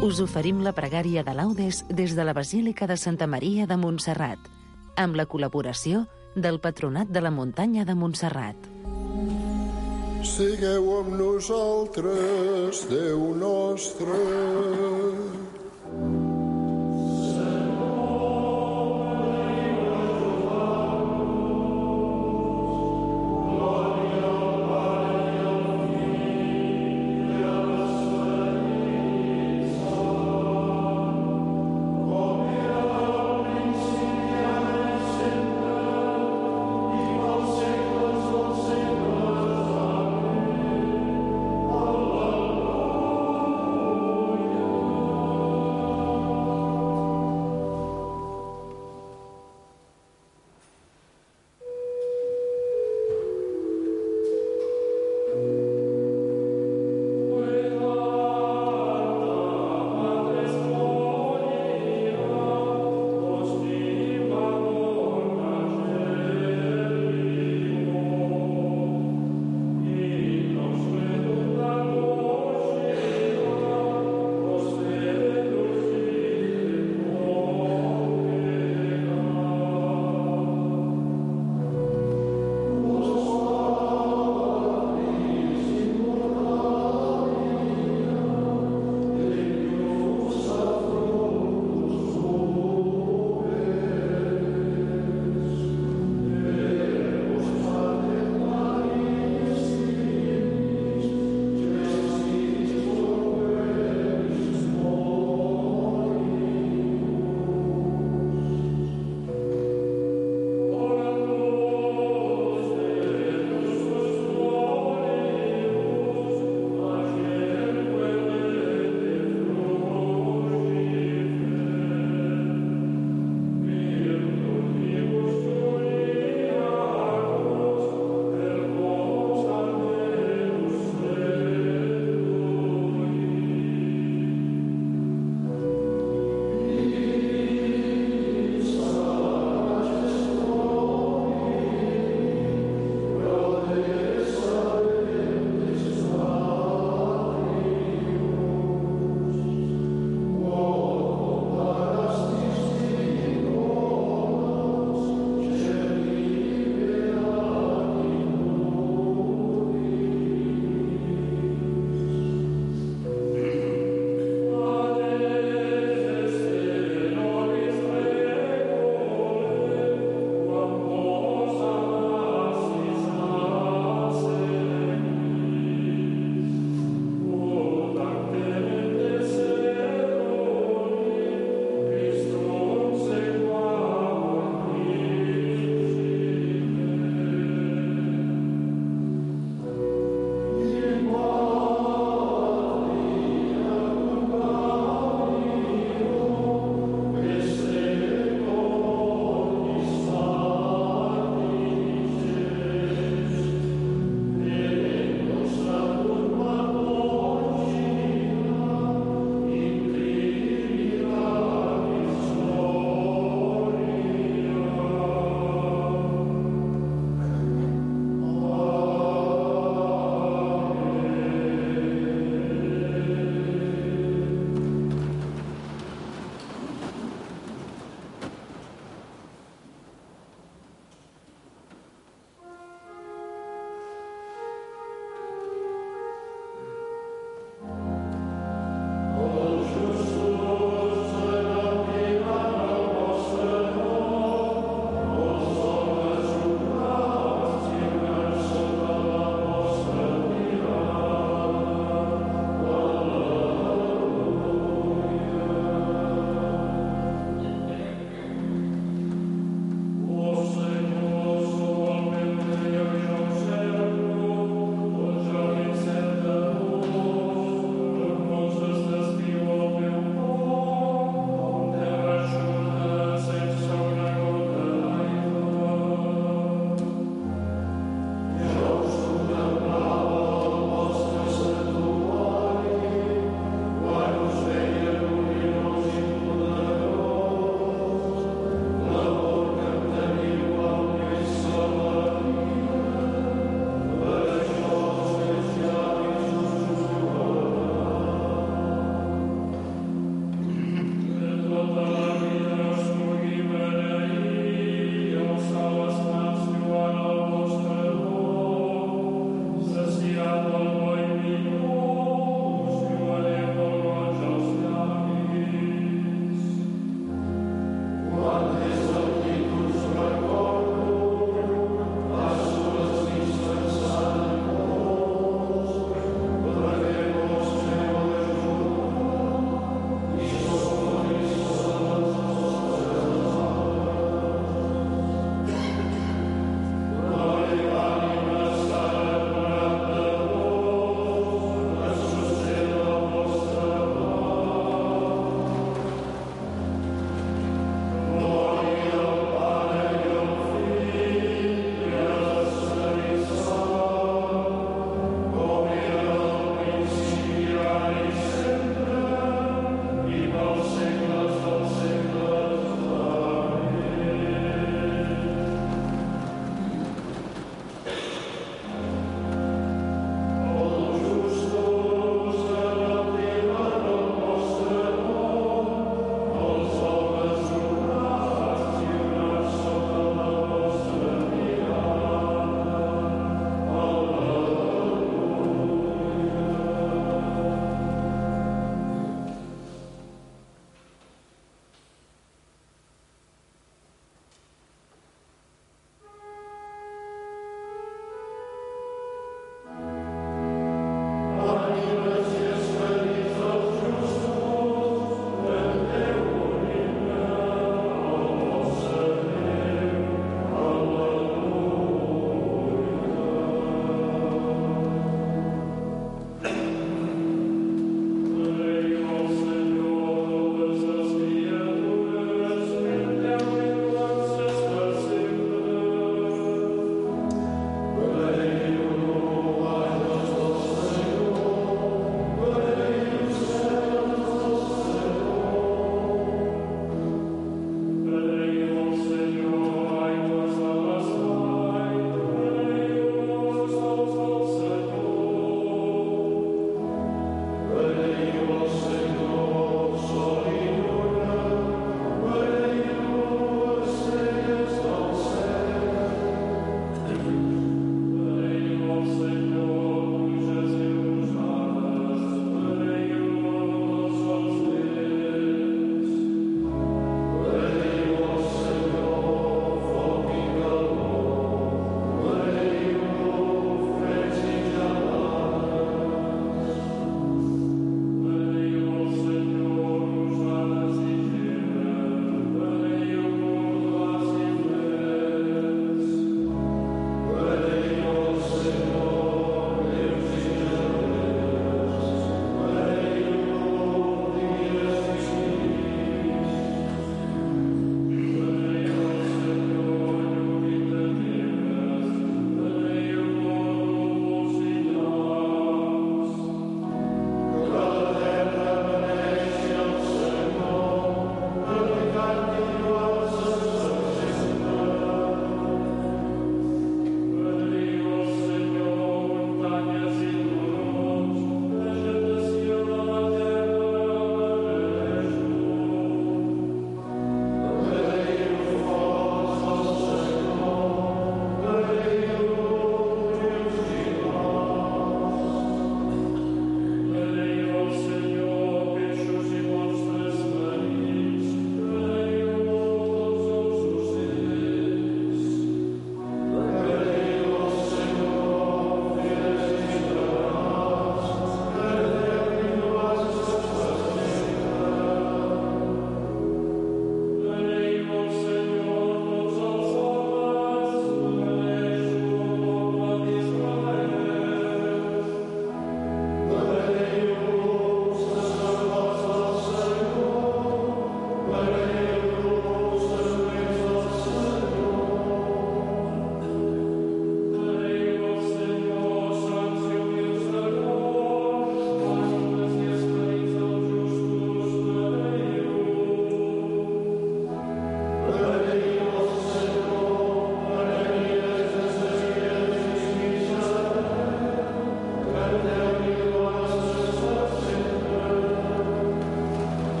Us oferim la pregària de Laudes des de la Basílica de Santa Maria de Montserrat, amb la col·laboració del Patronat de la Muntanya de Montserrat. Sigueu amb nosaltres, Déu nostre.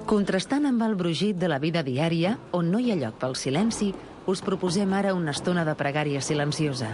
Contrastant amb el brugit de la vida diària, on no hi ha lloc pel silenci, us proposem ara una estona de pregària silenciosa.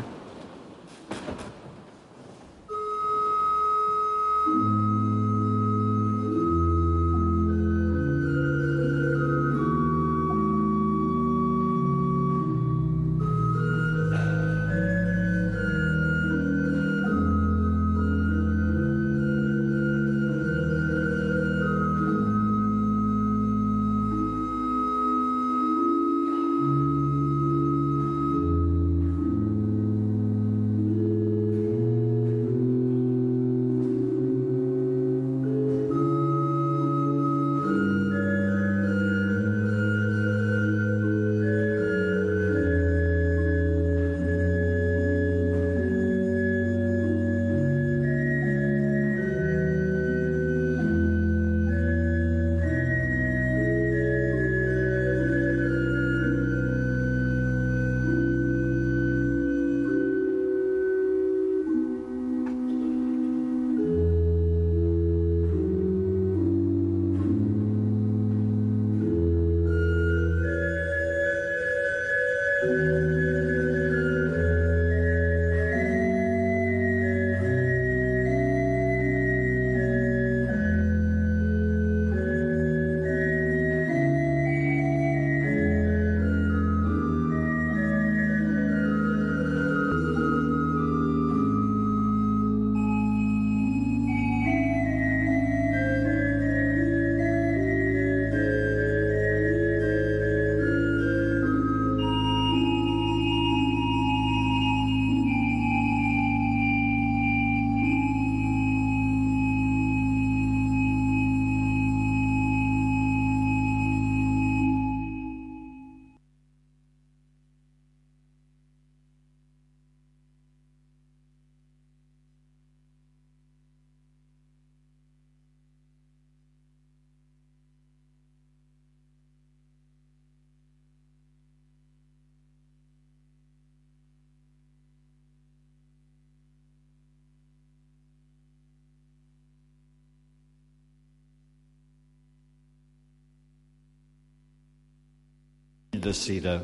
De Cira.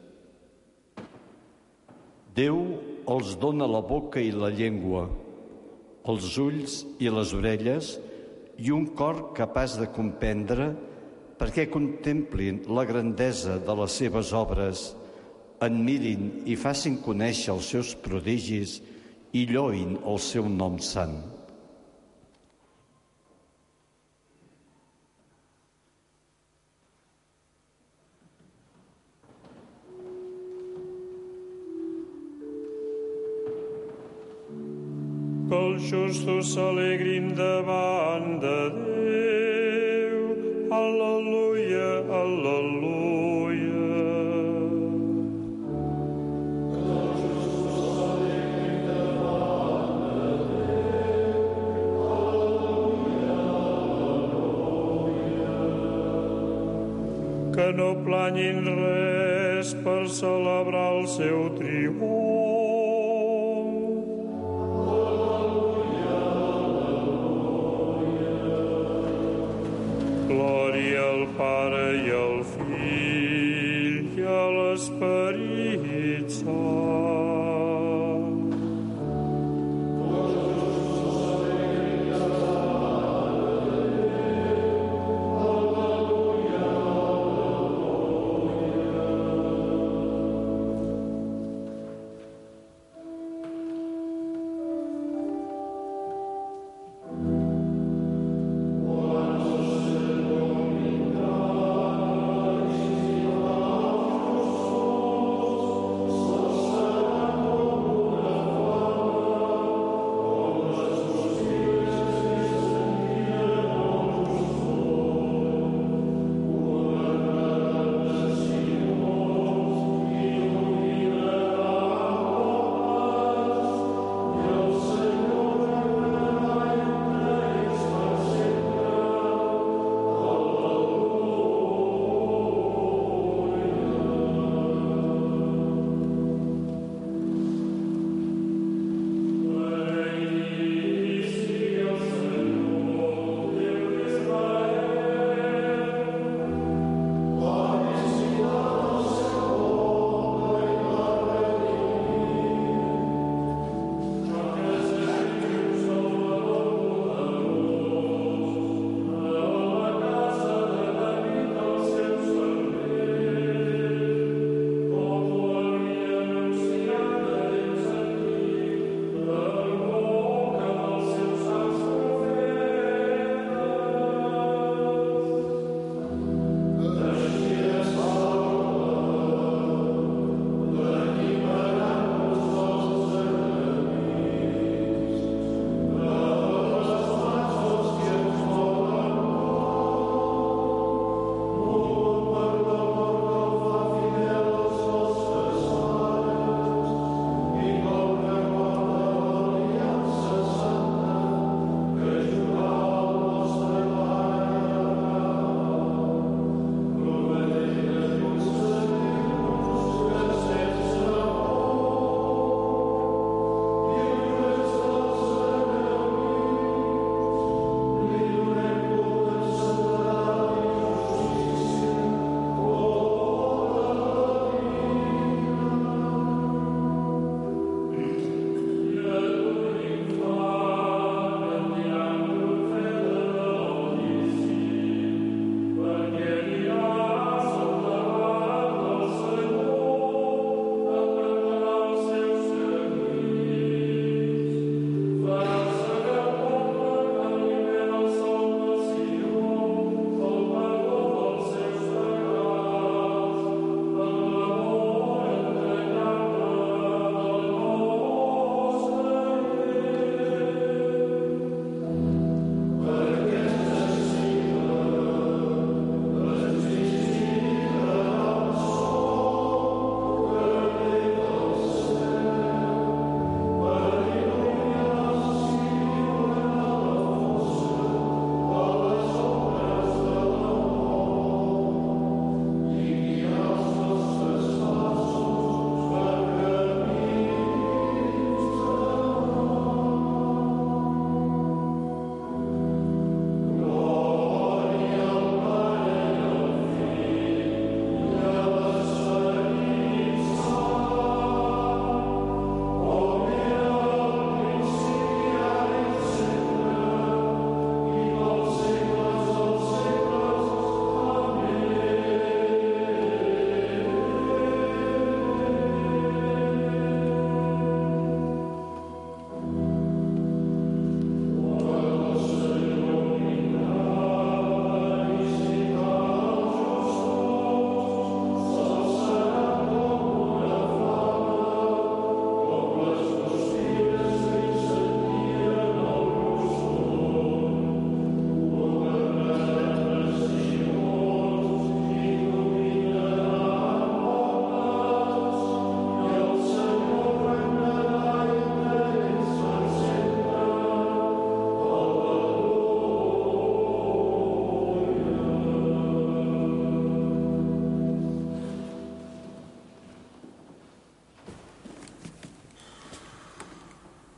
Déu els dona la boca i la llengua, els ulls i les orelles i un cor capaç de comprendre perquè contemplin la grandesa de les seves obres, admirin i facin conèixer els seus prodigis i lloïn el seu nom sant. Que els justos s'alegrin davant de Déu. Al·leluia, al·leluia. Que els justos s'alegrin davant de Déu. Al·leluia, al·leluia. Que no planyin res per celebrar el seu triomf. Glòria al Pare i al Fill i a l'Esperit Sant.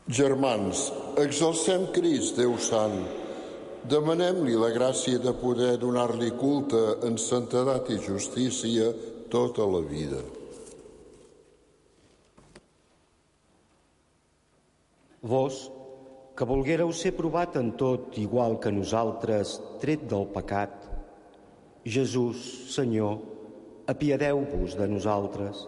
Germans, exalcem Crist, Déu Sant. Demanem-li la gràcia de poder donar-li culte en santedat i justícia tota la vida. Vos, que volguéreu ser provat en tot, igual que nosaltres, tret del pecat, Jesús, Senyor, apiadeu-vos de nosaltres.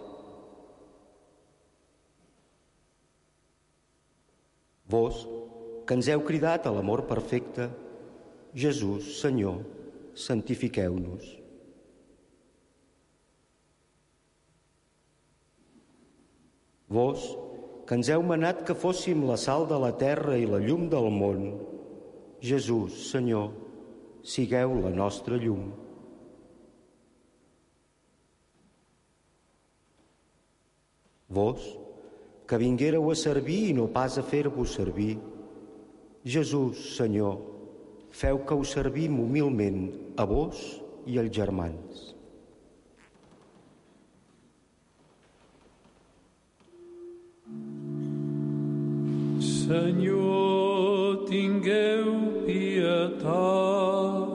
Vos, que ens heu cridat a l'amor perfecte, Jesús, Senyor, santifiqueu-nos. Vos, que ens heu manat que fóssim la sal de la terra i la llum del món, Jesús, Senyor, sigueu la nostra llum. Vos, que vinguéreu a servir i no pas a fer-vos servir, Jesús, Senyor, feu que us servim humilment a vos i als germans. Senyor, tingueu pietat.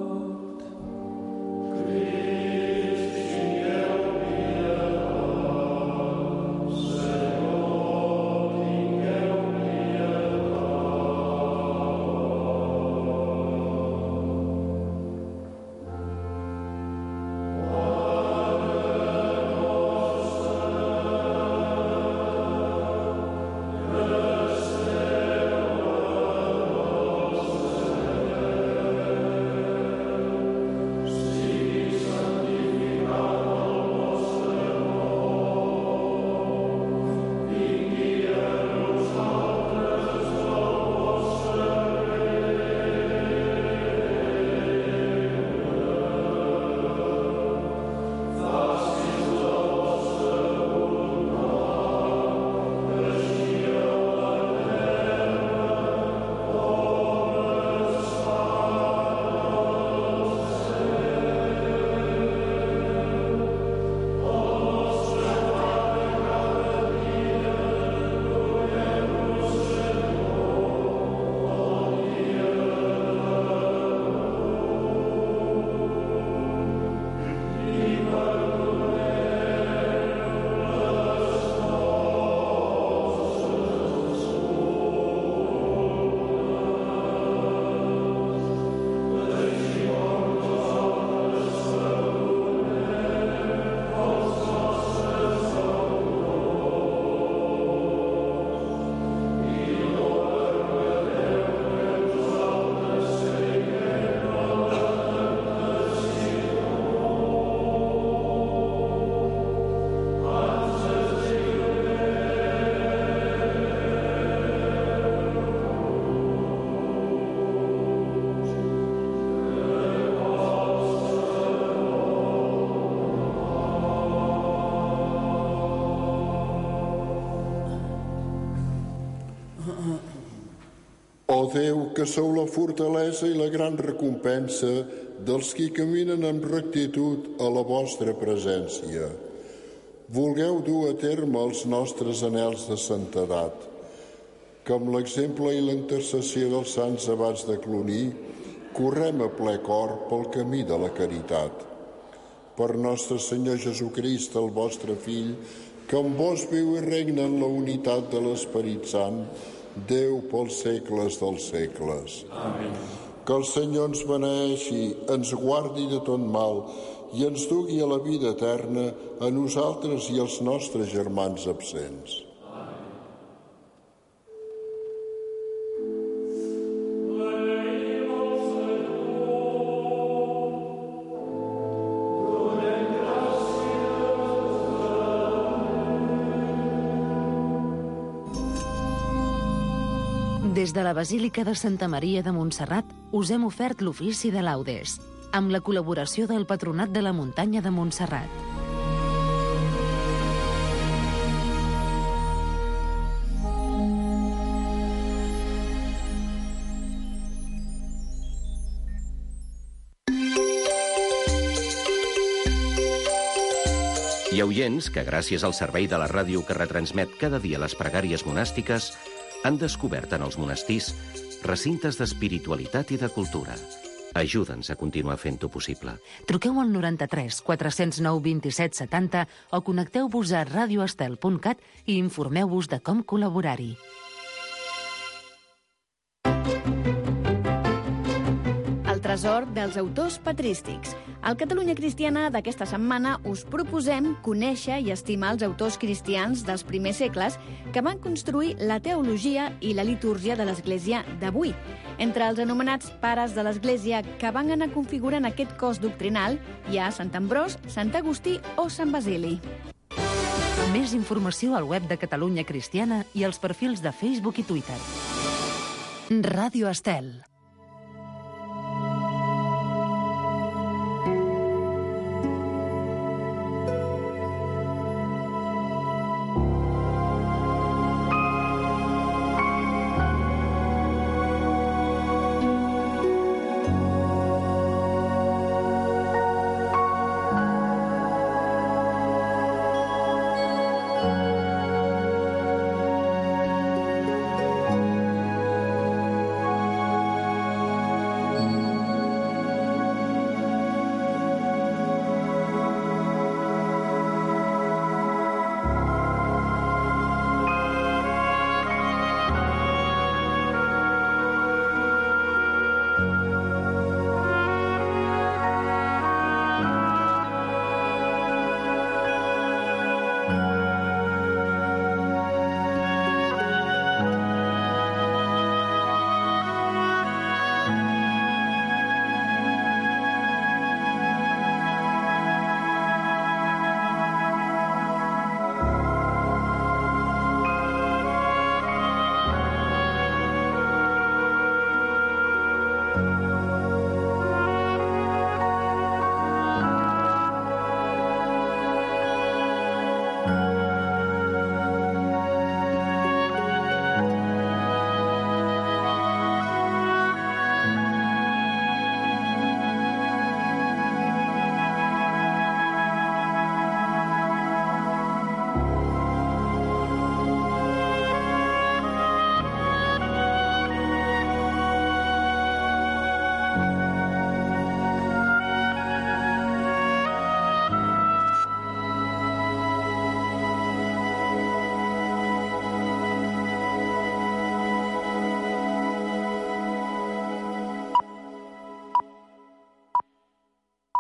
Ó Déu, que sou la fortalesa i la gran recompensa dels qui caminen amb rectitud a la vostra presència. Vulgueu dur a terme els nostres anhels de santedat, que amb l'exemple i la intercessió dels sants abats de Cluny correm a ple cor pel camí de la caritat. Per nostre Senyor Jesucrist, el vostre Fill, que amb vos viu i regna en la unitat de l'Esperit Sant, Déu pels segles dels segles. Amén. Que el Senyor ens beneeixi, ens guardi de tot mal i ens dugui a la vida eterna a nosaltres i als nostres germans absents. Des de la Basílica de Santa Maria de Montserrat us hem ofert l'ofici de laudes, amb la col·laboració del Patronat de la Muntanya de Montserrat. Hi ha oients que, gràcies al servei de la ràdio que retransmet cada dia les pregàries monàstiques, han descobert en els monestirs recintes d'espiritualitat i de cultura. Ajuda'ns a continuar fent-ho possible. Truqueu al 93 409 27 70 o connecteu-vos a radioestel.cat i informeu-vos de com col·laborar-hi. El tresor dels autors patrístics. Al Catalunya Cristiana d'aquesta setmana us proposem conèixer i estimar els autors cristians dels primers segles que van construir la teologia i la litúrgia de l'Església d'avui. Entre els anomenats pares de l'Església que van anar configurant aquest cos doctrinal hi ha Sant Ambròs, Sant Agustí o Sant Basili. Més informació al web de Catalunya Cristiana i als perfils de Facebook i Twitter. Ràdio Estel.